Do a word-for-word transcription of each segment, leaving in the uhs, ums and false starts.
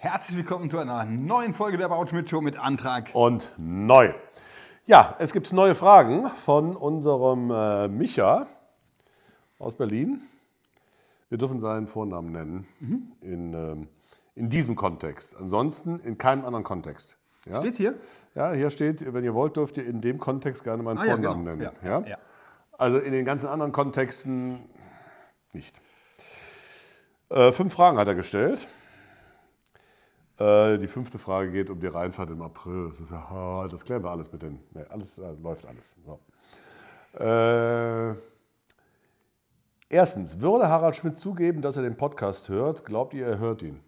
Herzlich willkommen zu einer neuen Folge der Bautschmidt-Show mit Antrag und neu. Ja, es gibt neue Fragen von unserem äh, Micha aus Berlin. Wir dürfen seinen Vornamen nennen mhm. in, ähm, in diesem Kontext. Ansonsten in keinem anderen Kontext. Ja? Steht's hier? Ja, hier steht, wenn ihr wollt, dürft ihr in dem Kontext gerne meinen ah, Vornamen ja, genau. nennen. Ja, ja? Ja. Also in den ganzen anderen Kontexten nicht. Äh, fünf Fragen hat er gestellt. Die fünfte Frage geht um die Rheinfahrt im April. Das, ist, ja, das klären wir alles mit den. Nee, alles äh, läuft alles. So. Äh, erstens, würde Harald Schmidt zugeben, dass er den Podcast hört? Glaubt ihr, er hört ihn?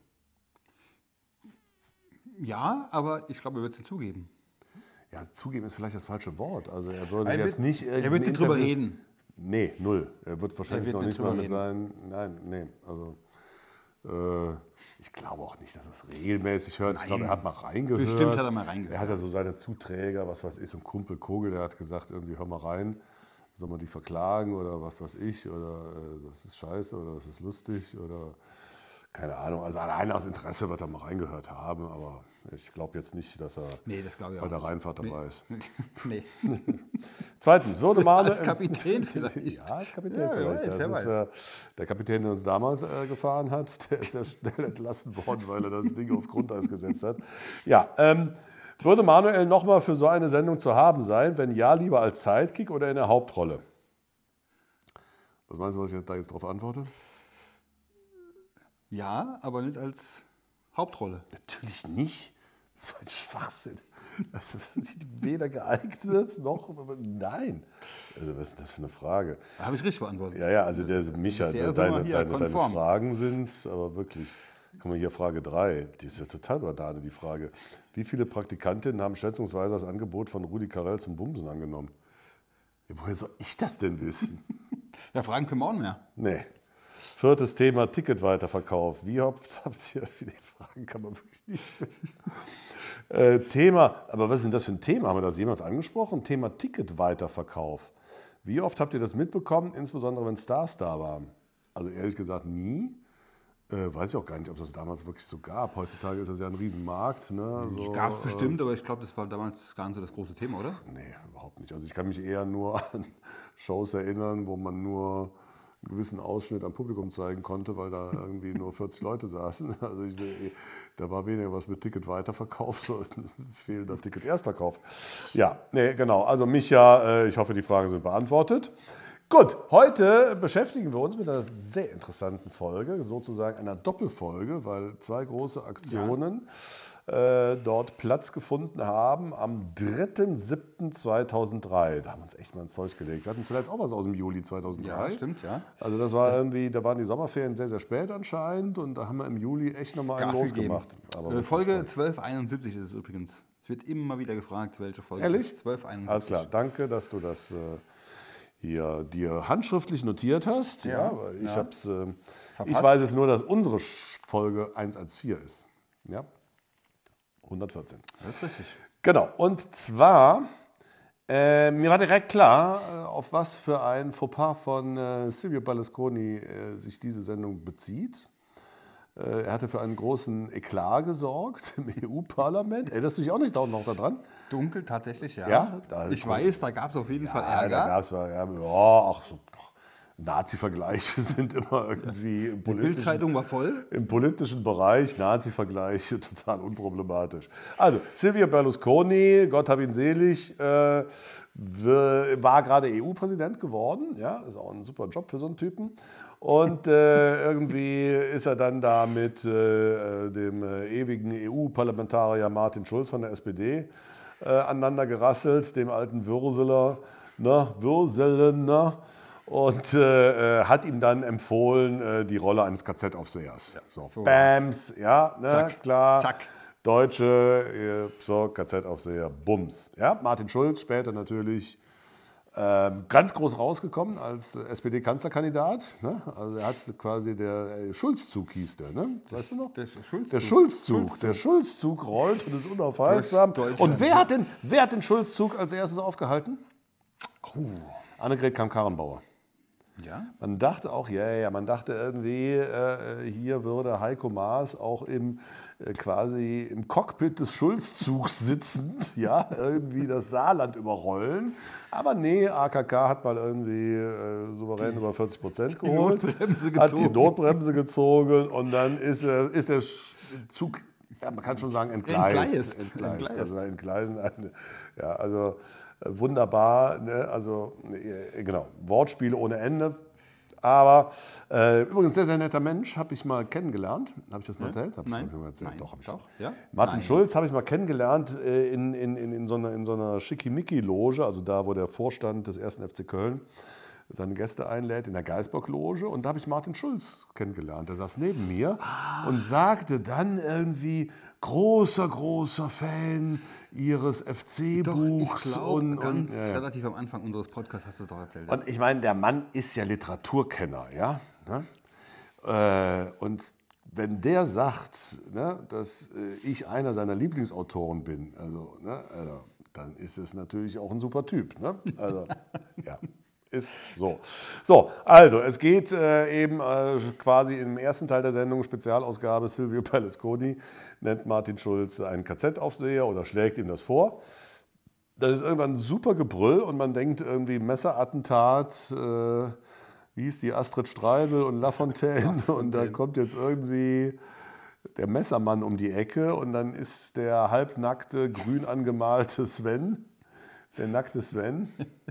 Ja, aber ich glaube, er wird es zugeben. Ja, zugeben ist vielleicht das falsche Wort. Also er würde er jetzt wird, nicht. Er wird nicht drüber reden. Nee, null. Er wird wahrscheinlich er wird noch nicht mal mit reden. seinen. Nein, nee. Also. Äh, Ich glaube auch nicht, dass er es regelmäßig hört. Nein. Ich glaube, er hat mal reingehört. Bestimmt hat er mal reingehört. Er hat ja so seine Zuträger, was weiß ich, so ein Kumpel Kogel, der hat gesagt, irgendwie hör mal rein, soll man die verklagen oder was weiß ich, oder äh, das ist scheiße oder das ist lustig oder keine Ahnung. Also alleine aus Interesse wird er mal reingehört haben, aber ich glaube jetzt nicht, dass er nee, das glaube ich bei auch der nicht. Rheinfahrt dabei ist. Nee. Zweitens, würde Manuel... Als Kapitän vielleicht. Ja, als Kapitän ja, vielleicht. Weiß, das ist, äh, der Kapitän, der uns damals äh, gefahren hat, der ist ja schnell entlassen worden, weil er das Ding auf Grundeis gesetzt hat. Ja, ähm, würde Manuel nochmal für so eine Sendung zu haben sein? Wenn ja, lieber als Sidekick oder in der Hauptrolle? Was meinst du, was ich da jetzt darauf antworte? Ja, aber nicht als Hauptrolle. Natürlich nicht. So ein Schwachsinn. Also, weder geeignet noch. Nein. Also, was ist das für eine Frage? Da habe ich richtig beantwortet. Ja, ja, also der Micha, deine, deine, deine Fragen sind aber wirklich. Guck mal hier, Frage drei. Die ist ja total banane, die Frage. Wie viele Praktikantinnen haben schätzungsweise das Angebot von Rudi Carrell zum Bumsen angenommen? Ja, woher soll ich das denn wissen? Ja, Fragen können wir auch mehr. Nee. Viertes Thema, Ticketweiterverkauf. Wie oft habt ihr, viele Fragen kann man wirklich nicht. äh, Thema, aber was ist denn das für ein Thema? Haben wir das jemals angesprochen? Thema Ticketweiterverkauf. Wie oft habt ihr das mitbekommen, insbesondere wenn Stars da waren? Also ehrlich gesagt nie. Äh, weiß ich auch gar nicht, ob das damals wirklich so gab. Heutzutage ist das ja ein Riesenmarkt. Ne? So, gab es bestimmt, äh, aber ich glaube, das war damals gar nicht so das große Thema, oder? Nee, überhaupt nicht. Also ich kann mich eher nur an Shows erinnern, wo man nur einen gewissen Ausschnitt am Publikum zeigen konnte, weil da irgendwie nur vierzig Leute saßen. Also ich, da war weniger was mit Ticket weiterverkauft, fehlender Ticket Erstverkauf. Ja, nee, genau. Also Micha, ich hoffe, die Fragen sind beantwortet. Gut, heute beschäftigen wir uns mit einer sehr interessanten Folge, sozusagen einer Doppelfolge, weil zwei große Aktionen ja. äh, dort Platz gefunden haben am dritter siebter zweitausenddrei. Da haben wir uns echt mal ins Zeug gelegt. Wir hatten zuletzt auch was aus dem Juli zweitausenddrei. Ja, stimmt, ja. Also das war irgendwie, da waren die Sommerferien sehr, sehr spät anscheinend und da haben wir im Juli echt nochmal einen losgemacht. Aber äh, Folge zwölf einundsiebzig ist es übrigens. Es wird immer wieder gefragt, welche Folge. Ehrlich? zwölf einundsiebzig. Alles klar, danke, dass du das... Äh, hier dir handschriftlich notiert hast. Ja, ja, ich, ja. Hab's, äh, ich weiß es nur, dass unsere Folge hundertvierzehn ist. Ja, hundertvierzehn. Das ist richtig. Genau, und zwar, äh, mir war direkt klar, äh, auf was für ein Fauxpas von äh, Silvio Berlusconi äh, sich diese Sendung bezieht. Äh, er hatte für einen großen Eklat gesorgt im E U-Parlament. Erinnerst du dich auch nicht da noch daran? Dunkel, tatsächlich, ja. ja da ich weiß, da gab es auf jeden ja, Fall Ärger. Da gab's, ja, ja, ach, so, Nazi-Vergleiche sind immer irgendwie im Die Bild-Zeitung war voll. Im politischen Bereich Nazi-Vergleiche total unproblematisch. Also Silvio Berlusconi, Gott hab ihn selig, äh, war gerade E U-Präsident geworden. Ja, ist auch ein super Job für so einen Typen. Und äh, irgendwie ist er dann da mit äh, dem äh, ewigen E U-Parlamentarier Martin Schulz von der S P D äh, aneinander gerasselt, dem alten Würseler, ne, Würselen, ne, und äh, hat ihm dann empfohlen, äh, die Rolle eines K Z-Aufsehers. Ja, so, so Bams, ja, ne, zack, klar. Zack. Deutsche, äh, so, K Z-Aufseher, Bums. Ja, Martin Schulz, später natürlich Ähm, ganz groß rausgekommen als S P D-Kanzlerkandidat. Ne? Also er hat quasi der äh, Schulzzug hieß der, ne? Weißt du noch? Der Schulzzug. Der Schulzzug. Schulzzug. Der Schulzzug rollt und ist unaufhaltsam. Und wer hat, den, wer hat den Schulzzug als erstes aufgehalten? Oh. Annegret Kramp-Karrenbauer. Ja? Man dachte auch, ja, ja, man dachte irgendwie, äh, hier würde Heiko Maas auch im, äh, quasi im Cockpit des Schulz-Zugs sitzend, ja, irgendwie das Saarland überrollen. Aber nee, A K K hat mal irgendwie äh, souverän die, über vierzig Prozent geholt, hat die Notbremse gezogen und dann ist, äh, ist der Zug, ja, man kann schon sagen, entgleist. Entgleist. Entgleist. Entgleist. Also entgleisen, ja, also äh, wunderbar, ne? Also äh, genau, Wortspiele ohne Ende. Aber äh, übrigens sehr, sehr netter Mensch, habe ich mal kennengelernt. Habe ich das mal erzählt? Hab Nein. Ich mal erzählt? Nein. Doch, habe ich Doch. schon. Ja? Martin Nein. Schulz habe ich mal kennengelernt äh, in, in, in, in so einer, in so einer Schickimicki-Loge, also da, wo der Vorstand des ersten F C Köln seine Gäste einlädt, in der Geisbock-Loge. Und da habe ich Martin Schulz kennengelernt. Der saß neben mir ah. und sagte dann irgendwie, großer, großer Fan Ihres F C-Buchs. Ich glaube, und, ganz und, ja. relativ am Anfang unseres Podcasts hast du es doch erzählt. Und ich meine, der Mann ist ja Literaturkenner, ja. Ne? Äh, und wenn der sagt, ne, dass äh, ich einer seiner Lieblingsautoren bin, also, ne, also, dann ist es natürlich auch ein super Typ. Ne? Also, ja. Ist so. So, also es geht äh, eben äh, quasi im ersten Teil der Sendung, Spezialausgabe, Silvio Berlusconi nennt Martin Schulz einen K Z-Aufseher oder schlägt ihm das vor. Dann ist irgendwann ein super Gebrüll und man denkt irgendwie Messerattentat, äh, wie hieß die, Astrid Streibel und Lafontaine und da kommt jetzt irgendwie der Messermann um die Ecke und dann ist der halbnackte, grün angemalte Sven, der nackte Sven.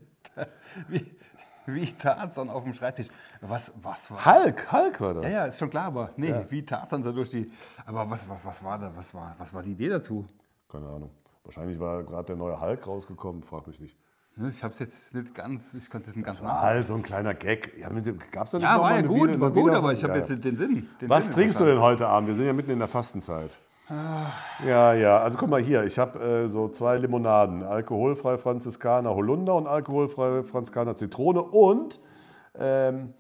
Wie, wie Tarzan auf dem Schreibtisch. Was, was war Hulk, Hulk war das. Ja, ja, ist schon klar, aber nee, Ja. wie Tarzan so durch die. Aber was, was, was war da? Was war, was war die Idee dazu? Keine Ahnung. Wahrscheinlich war gerade der neue Hulk rausgekommen, frag mich nicht. Ich habe es jetzt nicht ganz, ich konnte es nicht ganz Das war halt so ein kleiner Gag. Ja, gab's da nicht Ja, noch war mal ja eine gut, Wieder- war eine gut, Wieder- aber ich habe Ja, jetzt ja. den Sinn. Den Was Sinn trinkst du verstanden. denn heute Abend? Wir sind ja mitten in der Fastenzeit. Ja, ja. Also guck mal hier, ich habe äh, so zwei Limonaden. Alkoholfrei Franziskaner Holunder und alkoholfrei Franziskaner Zitrone und ähm,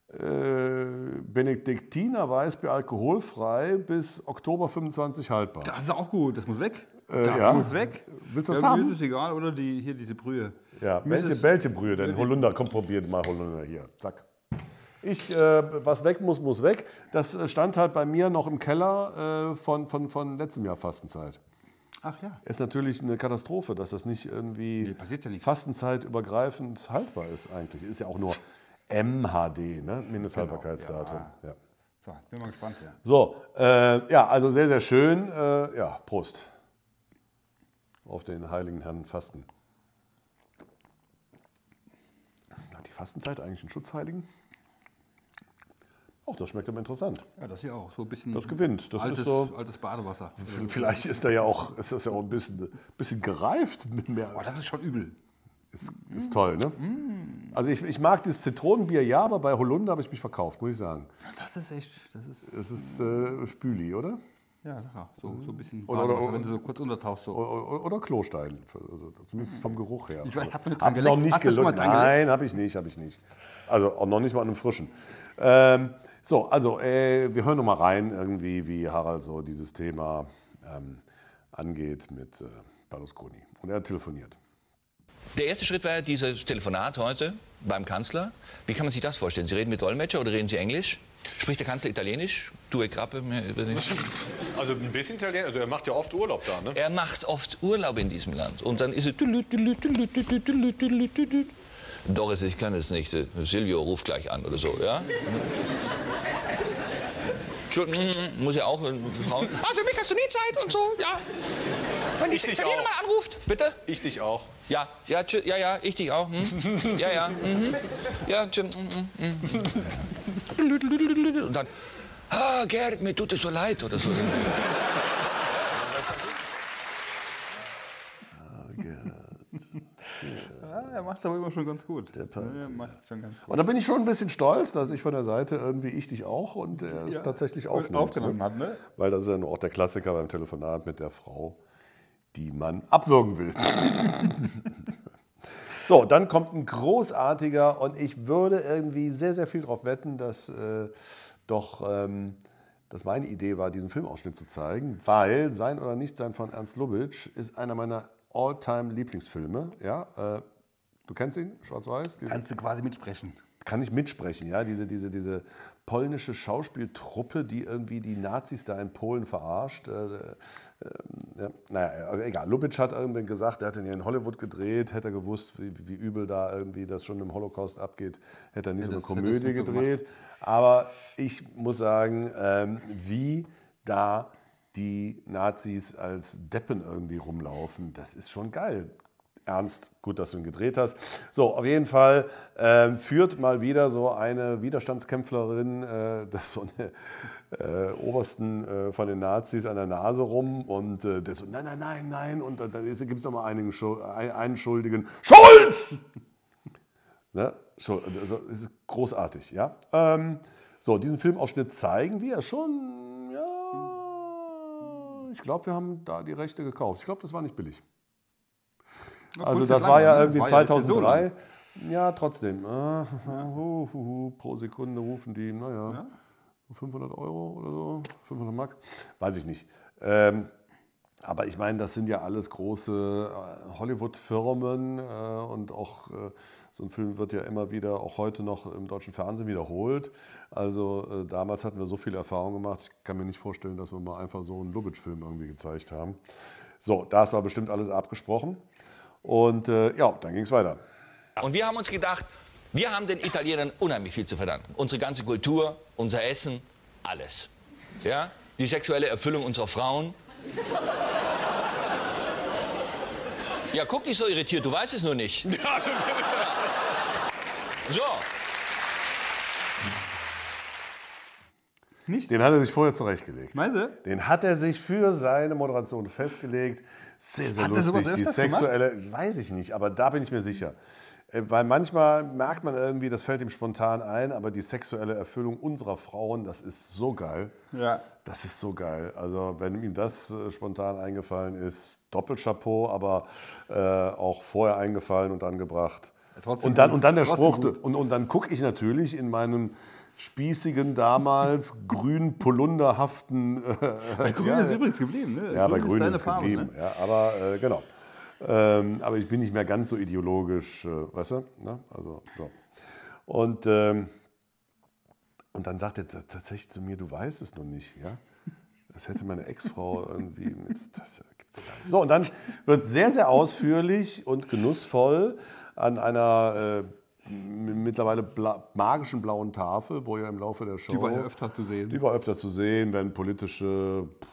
äh, Benediktiner Weißbier alkoholfrei bis Oktober fünfundzwanzig haltbar. Das ist auch gut, das muss weg. Äh, Das ja. muss weg. Willst du das ja, haben? Mir ist es egal, oder die, hier diese Brühe. Ja, Mir ist welche, es- welche Brühe denn? Holunder, komm, probiert mal Holunder hier. Zack. Ich, äh, was weg muss, muss weg. Das äh, stand halt bei mir noch im Keller äh, von, von, von letztem Jahr Fastenzeit. Ach ja. Ist natürlich eine Katastrophe, dass das nicht irgendwie Nee, passiert ja nichts. fastenzeitübergreifend haltbar ist eigentlich. Ist ja auch nur M H D, ne? Mindesthaltbarkeitsdatum. Ja. So, bin mal gespannt, ja. So, äh, ja, also sehr, sehr schön. Äh, ja, Prost auf den heiligen Herrn Fasten. Hat die Fastenzeit eigentlich einen Schutzheiligen? Auch das schmeckt aber interessant. Ja, das hier auch. So ein bisschen Das gewinnt. Das altes, ist so, altes Badewasser. vielleicht ist da ja auch, ist das ja auch ein bisschen, bisschen gereift. Mit Oh, mehr, das ist schon übel. ist, ist toll, ne? Also ich, ich mag das Zitronenbier, ja, aber bei Holunder habe ich mich verkauft, muss ich sagen. Das ist echt, das ist, Es ist äh, Spüli, oder? ja, sag mal, so, so ein bisschen Oder- Badewasser, oder- wenn du so kurz untertauchst. So. Oder, oder Klostein, also zumindest vom Geruch her. Ich weiß, ich hab mir dran Hab noch geleckt. nicht Hast du schon mal gelutscht. dran geleckt? Nein, habe ich nicht, habe ich nicht. Also auch noch nicht mal an einem frischen. Ähm, so, also äh, wir hören noch mal rein, irgendwie, wie Harald so dieses Thema ähm, angeht mit äh, Berlusconi. Und er telefoniert. Der erste Schritt war ja dieses Telefonat heute beim Kanzler. Wie kann man sich das vorstellen? Sie reden mit Dolmetscher oder reden Sie Englisch? Spricht der Kanzler Italienisch? Due Grappe? Also ein bisschen Italiener, also er macht ja oft Urlaub da, ne? Er macht oft Urlaub in diesem Land. Und dann ist es... Doris, ich kann es nicht. Silvio ruft gleich an oder so, ja? Entschuldigung, muss ja auch... Also für mich hast du nie Zeit und so, ja? Wenn Ich die dich Italiener auch. mal anruft, bitte? Ich dich auch. Ja, ja, tschü, ja, ja, ich dich auch. Hm? Ja, ja, mhm. Ja, tschü, mm, mm, mm. Und dann, ah, Gerd, mir tut es so leid oder so. Ja, er macht es aber immer schon ganz gut. Der Part, ja, macht es schon ganz gut. Und da bin ich schon ein bisschen stolz, dass ich von der Seite irgendwie ich dich auch und er es Ja, tatsächlich voll aufnimmt. aufgenommen hat, ne? Weil das ist ja auch der Klassiker beim Telefonat mit der Frau, die man abwürgen will. So, dann kommt ein großartiger und ich würde irgendwie sehr, sehr viel darauf wetten, dass äh, doch ähm, dass meine Idee war, diesen Filmausschnitt zu zeigen, weil Sein oder Nichtsein von Ernst Lubitsch ist einer meiner All-Time-Lieblingsfilme. Ja, äh, du kennst ihn, Schwarz-Weiß? Diese- Kannst du quasi mitsprechen. kann ich mitsprechen, ja, diese, diese, diese polnische Schauspieltruppe, die irgendwie die Nazis da in Polen verarscht. Äh, äh, ja, naja, egal. Lubitsch hat irgendwann gesagt, er hat ihn ja in Hollywood gedreht, hätte er gewusst, wie, wie übel da irgendwie das schon im Holocaust abgeht, hätte er nicht ja, so eine Komödie gedreht. So aber ich muss sagen, ähm, wie da die Nazis als Deppen irgendwie rumlaufen, das ist schon geil. Ernst, gut, dass du ihn gedreht hast. So, auf jeden Fall äh, führt mal wieder so eine Widerstandskämpferin äh, das so eine äh, Obersten äh, von den Nazis an der Nase rum und äh, der so, nein, nein, nein, nein. Und dann gibt es noch mal einen, einen Schuldigen, Schulz! Ne? Also, das ist großartig, ja. Ähm, so, diesen Filmausschnitt zeigen wir schon, ja, ich glaube, wir haben da die Rechte gekauft. Ich glaube, das war nicht billig. Also das war ja irgendwie zweitausenddrei. Ja, trotzdem. Ja. Uh, uh, uh, pro Sekunde rufen die, naja, ja. fünfhundert Euro oder so, fünfhundert Mark, weiß ich nicht. Ähm, aber ich meine, das sind ja alles große Hollywood-Firmen äh, und auch äh, so ein Film wird ja immer wieder, auch heute noch im deutschen Fernsehen wiederholt. Also äh, damals hatten wir so viel Erfahrung gemacht, ich kann mir nicht vorstellen, dass wir mal einfach so einen Lubitsch-Film irgendwie gezeigt haben. So, das war bestimmt alles abgesprochen. Und äh, ja, dann ging es weiter. Und wir haben uns gedacht, wir haben den Italienern unheimlich viel zu verdanken. Unsere ganze Kultur, unser Essen, alles. Ja? Die sexuelle Erfüllung unserer Frauen. Ja, guck nicht so irritiert, du weißt es nur nicht. So. Nicht? Den hat er sich vorher zurechtgelegt. Meinst du? Den hat er sich für seine Moderation festgelegt. Sehr, sehr hat lustig. Die sexuelle, gemacht? Weiß ich nicht, aber da bin ich mir sicher. Weil manchmal merkt man irgendwie, das fällt ihm spontan ein, aber die sexuelle Erfüllung unserer Frauen, das ist so geil. Ja. Das ist so geil. Also wenn ihm das äh, spontan eingefallen ist, Doppelchapeau, aber äh, auch vorher eingefallen und angebracht. Ja, und, dann, und dann der Spruch, und, und dann gucke ich natürlich in meinem spießigen, damals grün polunderhaften... Äh, bei Grün ja, ist übrigens geblieben, ne? Ja, Grün bei Grün ist, ist es Farbe, geblieben. Ne? Ja, aber äh, genau. Ähm, aber ich bin nicht mehr ganz so ideologisch, äh, weißt du? Ne? Also, so. Und, ähm, und dann sagt er tatsächlich zu mir, du weißt es noch nicht, ja? Das hätte meine Ex-Frau irgendwie mit... Das gibt's gar nicht. So, und dann wird sehr, sehr ausführlich und genussvoll an einer... Äh, mittlerweile bla magischen blauen Tafel, wo ja im Laufe der Show... Die war ja öfter zu sehen. Die war öfter zu sehen, wenn politische pff,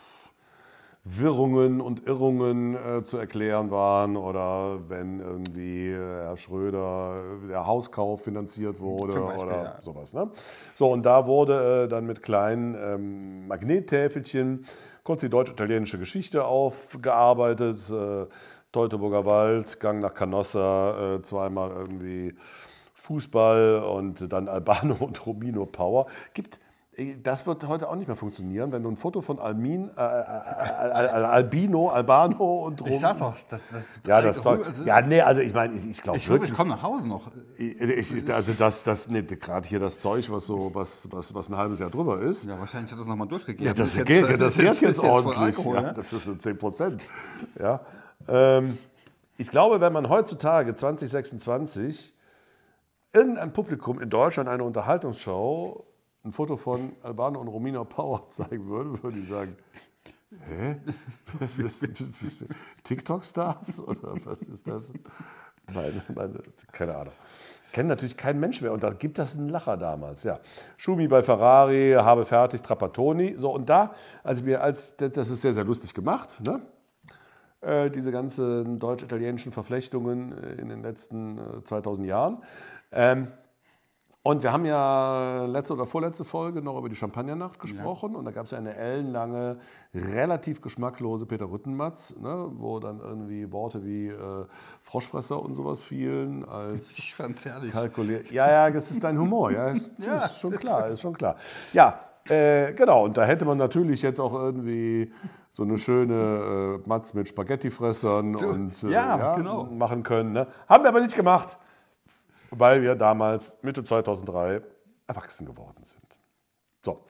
Wirrungen und Irrungen äh, zu erklären waren oder wenn irgendwie äh, Herr Schröder, der Hauskauf finanziert wurde Beispiel, oder ja. sowas. Ne? So, und da wurde äh, dann mit kleinen ähm, Magnettäfelchen kurz die deutsch-italienische Geschichte aufgearbeitet. Äh, Teutoburger Wald, Gang nach Canossa, äh, zweimal irgendwie... Fußball und dann Albano und Romino Power. Gibt, das wird heute auch nicht mehr funktionieren, wenn du ein Foto von Almin, äh, Al Al Albino, Albano und Romino... Ich sag doch, das, das ja, das Zeug, also ja, nee, also ich meine, ich, ich glaube ich wirklich... Ich komme nach Hause noch. Ich, ich, also das, das nee, gerade hier das Zeug, was so, was, was, was ein halbes Jahr drüber ist. Ja, wahrscheinlich hat das nochmal durchgegeben. Ja, das, das, geht, jetzt, das das wird jetzt, jetzt, jetzt ordentlich. Alkohol, ja, ja? Das sind zehn Prozent. Ja, ähm, ich glaube, wenn man heutzutage zwanzig sechsundzwanzig irgendein Publikum in Deutschland eine Unterhaltungsshow ein Foto von Albano und Romina Power zeigen würde, würde ich sagen, hä? Was ist das? TikTok-Stars? Oder was ist das? Meine, meine, keine Ahnung. Kennen natürlich kein Mensch mehr. Und da gibt das einen Lacher damals. Ja. Schumi bei Ferrari, habe fertig, Trapattoni. So, und da, also mir als, das ist sehr, sehr lustig gemacht, ne? Äh, diese ganzen deutsch-italienischen Verflechtungen in den letzten äh, zweitausend Jahren. Ähm, und wir haben ja letzte oder vorletzte Folge noch über die Champagnernacht gesprochen. Ja. Und da gab es ja eine ellenlange, relativ geschmacklose Peter Rüttenmatz, ne, wo dann irgendwie Worte wie äh, Froschfresser und sowas fielen. Als ich fand's herrlich. Kalkuliert. Ja, ja, das ist dein Humor. Ja, ist, ja, ist schon klar, ist schon klar. Ja, äh, genau. Und da hätte man natürlich jetzt auch irgendwie so eine schöne äh, Matz mit Spaghettifressern und, äh, ja, ja, genau. machen können. Ne? Haben wir aber nicht gemacht. Weil wir damals, Mitte zweitausenddrei, erwachsen geworden sind. So,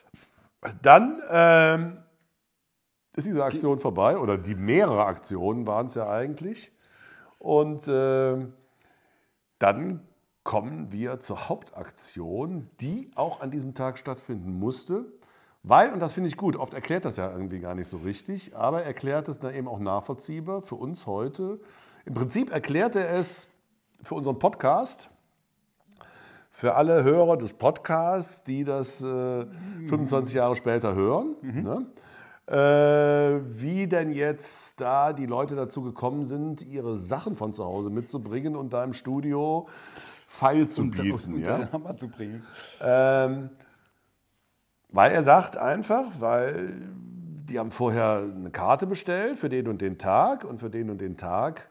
dann ähm, ist diese Aktion vorbei, oder die mehrere Aktionen waren es ja eigentlich. Und äh, dann kommen wir zur Hauptaktion, die auch an diesem Tag stattfinden musste. Weil, und das finde ich gut, oft erklärt das ja irgendwie gar nicht so richtig, aber erklärt es dann eben auch nachvollziehbar für uns heute. Im Prinzip erklärt er es für unseren Podcast, für alle Hörer des Podcasts, die das äh, fünfundzwanzig Jahre später hören, mhm. ne? äh, wie denn jetzt da die Leute dazu gekommen sind, ihre Sachen von zu Hause mitzubringen und da im Studio Feil zu und, bieten. Und, ja? und Hammer zu bringen. Ähm, weil er sagt einfach, weil die haben vorher eine Karte bestellt für den und den Tag und für den und den Tag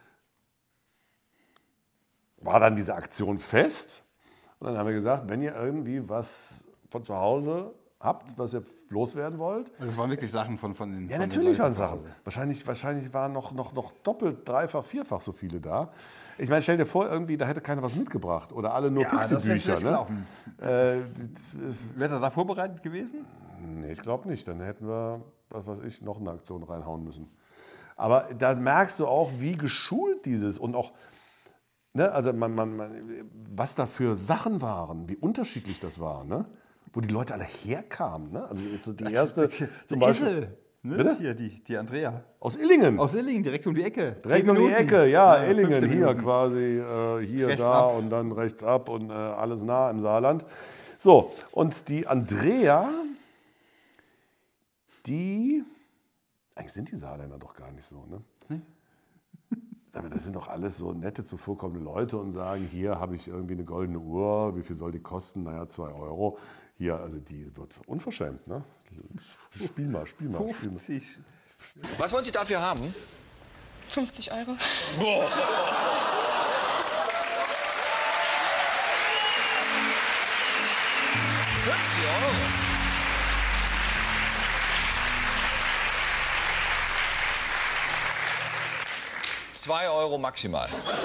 war dann diese Aktion fest. Und dann haben wir gesagt, wenn ihr irgendwie was von zu Hause habt, was ihr loswerden wollt. Also es waren wirklich Sachen von, von den Ja, von natürlich den waren Leuten zu Sachen. Hause. Wahrscheinlich, wahrscheinlich waren noch, noch, noch doppelt, dreifach, vierfach so viele da. Ich meine, stell dir vor, irgendwie, da hätte keiner was mitgebracht. Oder alle nur Ja, das wär Pixie-Bücher. schlecht Ne? gelaufen. Äh, das ist- Wäre er da vorbereitet gewesen? Nee, ich glaube nicht. Dann hätten wir, was weiß ich, noch eine Aktion reinhauen müssen. Aber da merkst du auch, wie geschult dieses und auch, ne, also man, man, man, was da für Sachen waren, wie unterschiedlich das war, ne? Wo die Leute alle herkamen. Ne? Also jetzt so die erste zum Beispiel Esel, ne? Bitte? Hier, die, die Andrea. aus Illingen. Aus Illingen, direkt um die Ecke. Direkt Zehn um die Minuten. Ecke, ja, Ja, Illingen, fünfzehn hier Minuten. quasi, äh, hier, Rechts da ab. und dann rechts ab und äh, alles nah im Saarland. So, und die Andrea, die, eigentlich sind die Saarländer doch gar nicht so, ne? Nee. Sag mal, das sind doch alles so nette, zuvorkommende Leute und sagen, hier habe ich irgendwie eine goldene Uhr, wie viel soll die kosten? Naja, zwei Euro. Hier, also die wird unverschämt, ne? Spiel mal, spiel mal, spiel mal. fünfzig. Was wollen Sie dafür haben? fünfzig Euro. fünfzig Euro. Zwei Euro maximal.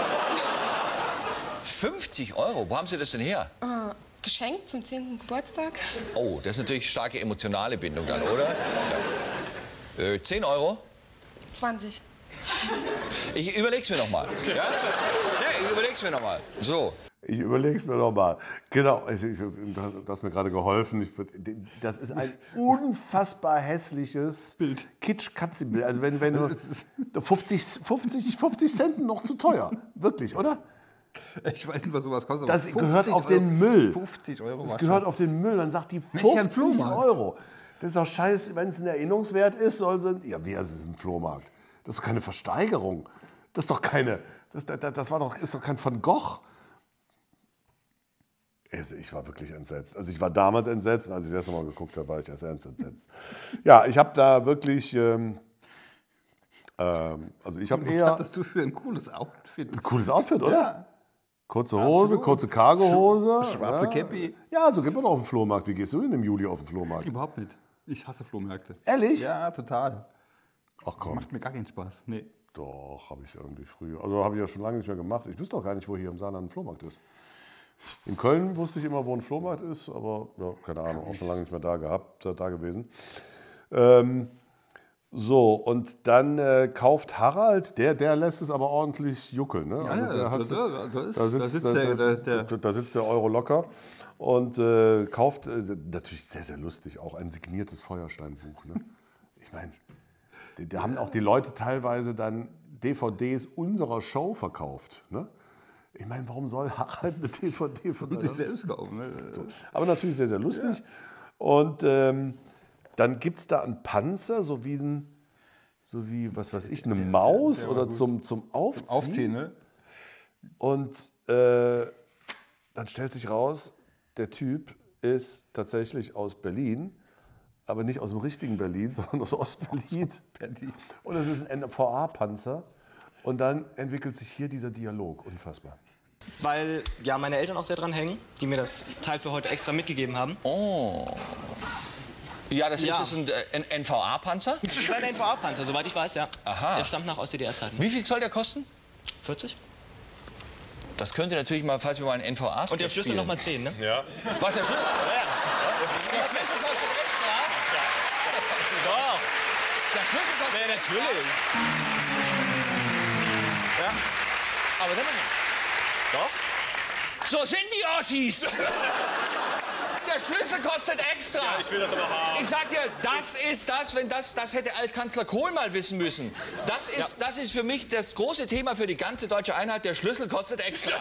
fünfzig Euro? Wo haben Sie das denn her? Äh, Geschenk zum zehnten Geburtstag. Oh, das ist natürlich starke emotionale Bindung dann, oder? Ja. Äh, zehn Euro? zwanzig. Ich überleg's mir noch mal. Ja? Ja, ich überleg's mir noch mal. So. Ich überlege es mir noch mal. Genau, also ich, du hast mir gerade geholfen. Ich, das ist ein unfassbar hässliches Bild. Kitsch-Katzi-Bild. Also wenn, wenn du fünfzig, fünfzig, fünfzig Cent noch zu teuer. Wirklich, oder? Ich weiß nicht, was sowas kostet. Das aber gehört fünfzig auf den Euro, Müll. fünfzig Euro. Das war gehört schon. auf den Müll. Dann sagt die Welcher fünfzig Flohmarkt? Euro. Das ist doch scheiße, wenn es ein Erinnerungswert ist. Soll sie, ja, wie, es ist ein Flohmarkt. Das ist doch keine Versteigerung. Das ist doch keine, das, das, das war doch, ist doch kein Van Gogh. Also ich war wirklich entsetzt. Also ich war damals entsetzt, als ich das erste Mal geguckt habe, war ich erst ernst entsetzt. Ja, ich habe da wirklich, ähm, ähm, also ich habe Was eher hattest du für ein cooles Outfit? ein cooles Outfit, oder? Ja. Kurze Hose, Absolut. kurze Cargohose. Schwarze ja. Käppi. Ja, so geht man doch auf den Flohmarkt. Wie gehst du denn im Juli auf den Flohmarkt? Überhaupt nicht. Ich hasse Flohmärkte. Ehrlich? Ja, total. Ach komm, Macht mir gar keinen Spaß. Nee. doch, habe ich irgendwie früher. Also habe ich ja schon lange nicht mehr gemacht. Ich wüsste auch gar nicht, wo hier im Saarland ein Flohmarkt ist. In Köln wusste ich immer, wo ein Flohmarkt ist, aber ja, keine Ahnung, auch schon lange nicht mehr da gehabt, da gewesen. Ähm, so, und dann äh, kauft Harald, der, der lässt es aber ordentlich juckeln. Ne? Also ja, der da- hat, da- da ist- da sitzt, da sitzt der, der- der, der- da- da sitzt der Euro locker und äh, kauft, äh, natürlich sehr, sehr lustig, auch ein signiertes Feuersteinbuch. Ne? Ich meine, da haben auch die Leute teilweise dann D V Ds unserer Show verkauft. Ne? Ich meine, warum soll Harald eine D V D von Und sich seiner selbst kaufen. Ne? Aber natürlich sehr, sehr lustig. Und ähm, dann gibt es da einen Panzer, so wie, ein, so wie was weiß ich, eine Maus der war oder gut. zum, zum Aufziehen. Aufziehen, ne? Und äh, dann stellt sich raus, der Typ ist tatsächlich aus Berlin, aber nicht aus dem richtigen Berlin, sondern aus Ostberlin. Berlin. Und es ist ein N V A-Panzer. Und dann entwickelt sich hier dieser Dialog. Unfassbar. Weil ja meine Eltern auch sehr dran hängen, die mir das Teil für heute extra mitgegeben haben. Oh. Ja, das Ja. ist das ein, äh, ein N V A-Panzer? Das ist ein N V A-Panzer, soweit ich weiß, ja. Aha. Der stammt nach Ost-D D R-Zeiten. Wie viel soll der kosten? vierzig? Das könnte natürlich mal, falls wir mal einen N V A Und der Schlüssel nochmal zehn, ne? Ja. Was, der Schlüssel? Ja, Der Schlüssel kostet extra? Doch, Der Schlüssel kostet ja, natürlich. Ja, Aber dann, doch. So sind die Ossis. Der Schlüssel kostet extra. Ja, ich will das aber haben. Ich sag dir, das ist das, wenn das, das hätte Altkanzler Kohl mal wissen müssen. Das ist, ja. das ist für mich das große Thema für die ganze deutsche Einheit. Der Schlüssel kostet extra.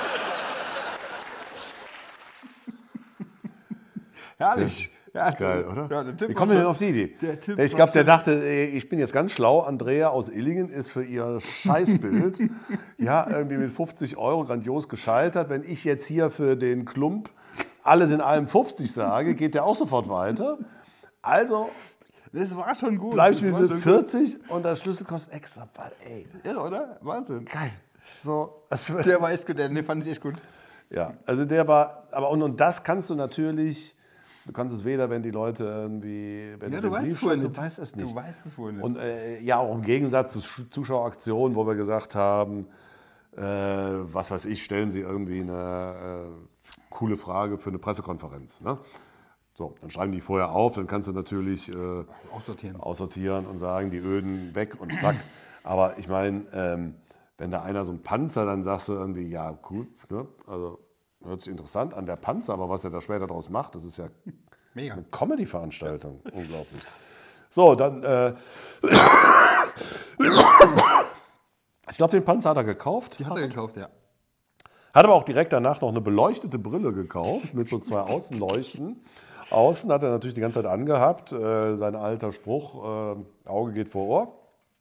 Herrlich. Ja, Geil, oder? Ja, der Typ Wie kommen wir war denn auf die Idee? der Typ Ich war glaube, der schon- dachte, ey, ich bin jetzt ganz schlau. Andrea aus Illingen ist für ihr Scheißbild ja, irgendwie mit fünfzig Euro grandios gescheitert. Wenn ich jetzt hier für den Klump alles in allem fünfzig sage, geht der auch sofort weiter. Also Das war schon gut. bleibe ich das war mit schon vierzig und der Schlüssel kostet extra. Weil, ey, gut. Ja, oder? Wahnsinn. geil. So, das wird- Der war echt gut, den den fand ich echt gut. Ja, also der war, aber und, und das kannst du natürlich, du kannst es weder, wenn die Leute irgendwie, wenn Ja, du du den weißt Brief es vorher schreibst, nicht. du weißt es nicht. Du weißt es vorher nicht. Und äh, ja, auch im Gegensatz zu Sch- Zuschaueraktionen, wo wir gesagt haben, äh, was weiß ich, stellen Sie irgendwie eine äh, coole Frage für eine Pressekonferenz. Ne? So, dann schreiben die vorher auf, dann kannst du natürlich äh, Aussortieren. aussortieren und sagen, die Öden weg und zack. Aber ich meine, ähm, wenn da einer so ein Panzer, dann sagst du irgendwie, ja gut, ne? Also hört sich interessant an, der Panzer, aber was er da später daraus macht, das ist ja Mega. eine Comedy-Veranstaltung. Unglaublich. So, dann, äh, ich glaube, den Panzer hat er gekauft. Die hat er gekauft, ja. Hat aber auch direkt danach noch eine beleuchtete Brille gekauft mit so zwei Außenleuchten. Außen hat er natürlich die ganze Zeit angehabt. Äh, sein alter Spruch, äh, Auge geht vor Ohr.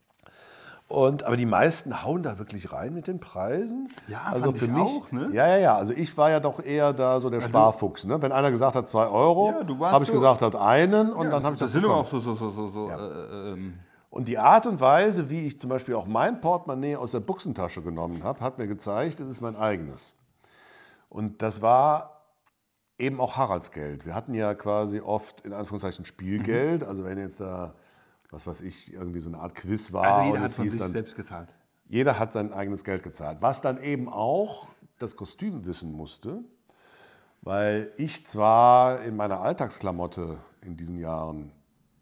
Und, aber die meisten hauen da wirklich rein mit den Preisen. Ja, also fand für ich mich, auch, ne? Ja, ja, ja. Also ich war ja doch eher da so der Sparfuchs. Ne? Wenn einer gesagt hat zwei Euro, Ja, du warst habe ich so- gesagt, hat einen und Ja, dann habe ich das sind bekommen. aber auch so, so, so, so, so äh, ähm, Und die Art und Weise, wie ich zum Beispiel auch mein Portemonnaie aus der Buchsentasche genommen habe, hat mir gezeigt, das ist mein eigenes. Und das war eben auch Haralds Geld. Wir hatten ja quasi oft in Anführungszeichen Spielgeld. Also wenn jetzt da, was weiß ich, irgendwie so eine Art Quiz war also jeder und hat es von hieß sich dann, selbst gezahlt. jeder hat sein eigenes Geld gezahlt. Was dann eben auch das Kostüm wissen musste, weil ich zwar in meiner Alltagsklamotte in diesen Jahren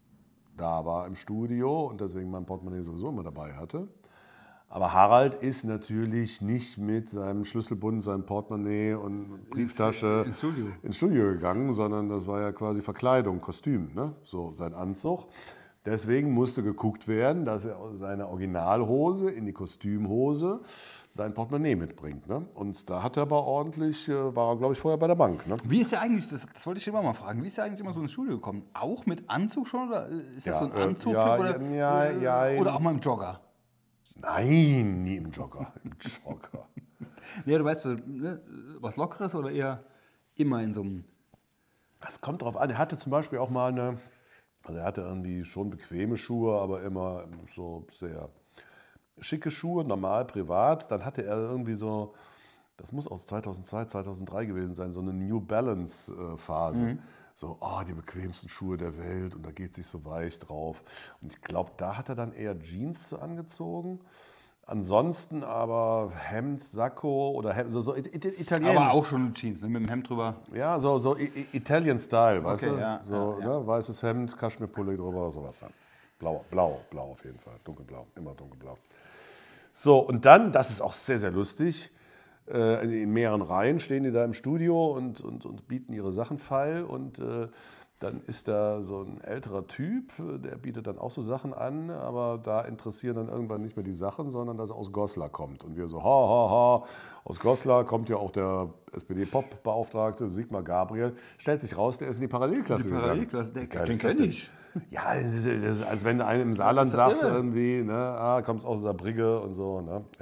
da war im Studio und deswegen mein Portemonnaie sowieso immer dabei hatte. Aber Harald ist natürlich nicht mit seinem Schlüsselbund, seinem Portemonnaie und Brieftasche ins Studio. ins Studio gegangen, sondern das war ja quasi Verkleidung, Kostüm, ne? So sein Anzug. Deswegen musste geguckt werden, dass er aus seiner Originalhose in die Kostümhose sein Portemonnaie mitbringt. Ne? Und da hat er aber ordentlich, äh, war er glaube ich vorher bei der Bank. Ne? Wie ist der eigentlich, das, das wollte ich immer mal fragen, wie ist der eigentlich immer so ins Studio gekommen? Auch mit Anzug schon? Oder ist das Ja, so ein äh, Anzug? ja, oder, ja, ja, ja. oder auch mal im Jogger? Nein, nie im Jogger. Im Jogger. Nee, du weißt, so, ne, was Lockeres oder eher immer in so einem... Das kommt drauf an. Er hatte zum Beispiel auch mal eine, also er hatte irgendwie schon bequeme Schuhe, aber immer so sehr schicke Schuhe, normal, privat. Dann hatte er irgendwie so, das muss aus zweitausendzwei, zweitausenddrei gewesen sein, so eine New Balance äh, Phase. Mhm. So, oh, die bequemsten Schuhe der Welt und da geht sich so weich drauf. Und ich glaube, da hat er dann eher Jeans zu angezogen. Ansonsten aber Hemd, Sakko oder Hemd, so, so it, it, Italien. Aber auch schon Jeans, ne, mit dem Hemd drüber. Ja, so, so I- I- Italian Style, weißt Okay, du? ja, so, ja, ja. Ne? Weißes Hemd, Kaschmirpulli drüber, sowas dann. Blau, blau, blau auf jeden Fall. Dunkelblau, immer dunkelblau. So, und dann, das ist auch sehr, sehr lustig, äh, in mehreren Reihen stehen die da im Studio und, und, und bieten ihre Sachen feil und äh, dann ist da so ein älterer Typ, der bietet dann auch so Sachen an, aber da interessieren dann irgendwann nicht mehr die Sachen, sondern dass er aus Goslar kommt. Und wir so, ha, ha, ha, aus Goslar kommt ja auch der S P D-Pop-Beauftragte Sigmar Gabriel. Stellt sich raus, der ist in die Parallelklasse Die gegangen. Parallelklasse, der- Wie geil den ist das kenn denn? ich. Ja, das ist, das ist, als wenn du einem im Saarland Das ist ja sagst irre. irgendwie, ne, ah, kommst aus Saarbrücke und so, ne, ja.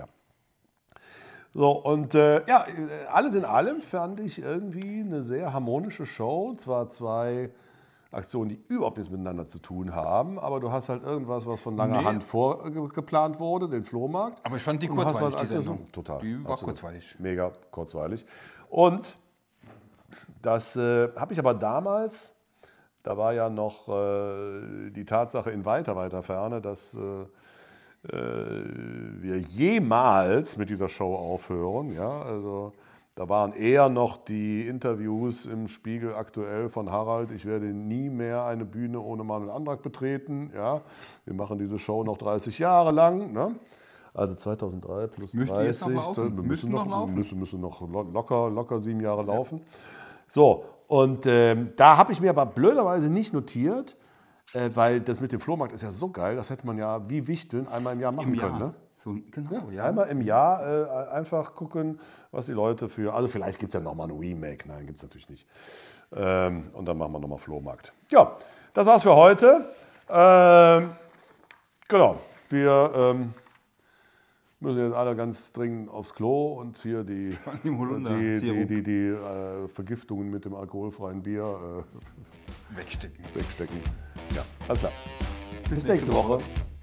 So, und äh, ja, alles in allem fand ich irgendwie eine sehr harmonische Show. Zwar zwei Aktionen, die überhaupt nichts miteinander zu tun haben, aber du hast halt irgendwas, was von langer Nee. Hand vorgeplant wurde, den Flohmarkt. Aber ich fand die Und du hast kurzweilig, halt die alles- Sendung. Total. Die war absolut. kurzweilig. Mega kurzweilig. Und das äh, habe ich aber damals, da war ja noch äh, die Tatsache in weiter, weiter Ferne, dass äh, äh, wir jemals mit dieser Show aufhören. Ja? Also da waren eher noch die Interviews im Spiegel aktuell von Harald. Ich werde nie mehr eine Bühne ohne Manuel Andrak betreten. Ja? Wir machen diese Show noch dreißig Jahre lang. Ne? Also zweitausenddrei plus Müsste dreißig. jetzt noch laufen? Wir Müssen müssen noch noch, laufen? müssen, müssen noch lo- locker, locker sieben Jahre laufen. So, und ähm, da habe ich mir aber blöderweise nicht notiert, äh, weil das mit dem Flohmarkt ist ja so geil, das hätte man ja wie Wichteln einmal im Jahr machen Im können. Jahr. Ne? So, genau, ja. Einmal im Jahr äh, einfach gucken, was die Leute für. Also, vielleicht gibt es ja nochmal ein Remake. Nein, gibt es natürlich nicht. Ähm, und dann machen wir nochmal Flohmarkt. Ja, das war's für heute. Ähm, genau. Wir ähm, müssen jetzt alle ganz dringend aufs Klo und hier die, dem Holunder die, die, Sirup. die, die äh, Vergiftungen mit dem alkoholfreien Bier äh, Wegstecken. wegstecken. Ja, alles klar. Bis nächste Woche.